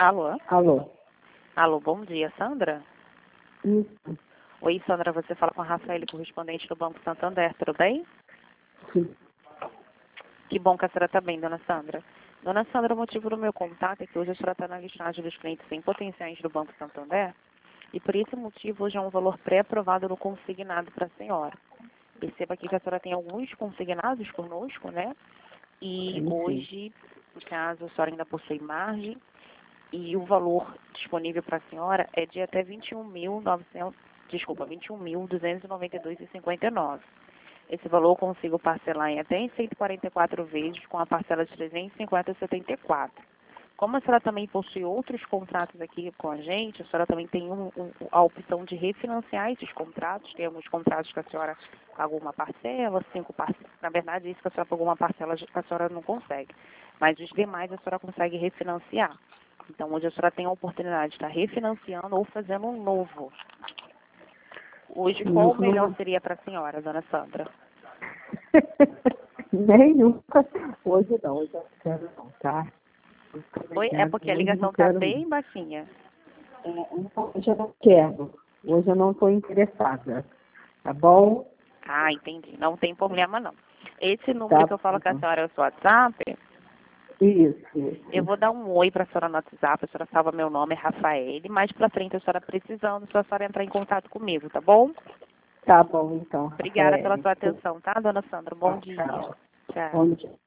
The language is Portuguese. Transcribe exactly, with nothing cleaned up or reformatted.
Alô? Alô? Alô, bom dia, Sandra? Isso. Oi, Sandra, você fala com a Rafael, correspondente do Banco Santander, tudo bem? Sim. Que bom que a senhora está bem, dona Sandra. Dona Sandra, o motivo do meu contato é que hoje a senhora está na listagem dos clientes em potenciais do Banco Santander e por esse motivo hoje é um valor pré-aprovado no consignado para a senhora. Perceba aqui que a senhora tem alguns consignados conosco, né? E Sim, sim. hoje, no caso, a senhora ainda possui margem e o valor disponível para a senhora é de até vinte e um mil e novecentos, desculpa, vinte e um mil duzentos e noventa e dois reais e cinquenta e nove centavos. Esse valor eu consigo parcelar em até em cento e quarenta e quatro vezes com a parcela de trezentos e cinquenta reais e setenta e quatro centavos. Como a senhora também possui outros contratos aqui com a gente, a senhora também tem um, um, a opção de refinanciar esses contratos. Tem alguns contratos que a senhora pagou uma parcela, cinco parcelas. Na verdade, isso que a senhora pagou uma parcela, a senhora não consegue. Mas os demais a senhora consegue refinanciar. Então, hoje a senhora tem a oportunidade de estar refinanciando ou fazendo um novo. Hoje, qual o melhor seria para a senhora, dona Sandra? Nenhum. Hoje não, hoje eu não quero não, tá? Oi? É porque a Hoje eu ligação não está quero bem não. baixinha. É, então, hoje eu não quero. Hoje eu não estou interessada. Tá bom? Ah, entendi. Não tem problema, não. Esse número Tá que eu falo com a bom. senhora é o seu WhatsApp. Isso, Eu isso. vou dar um oi para a senhora no WhatsApp. A senhora salva meu nome, é Rafael. Mais para frente, a senhora precisando, a senhora entrar em contato comigo, tá bom? Tá bom, então, Obrigada pela Rafael. sua atenção, tá, dona Sandra? Bom dia. Tchau. Tchau. Bom dia.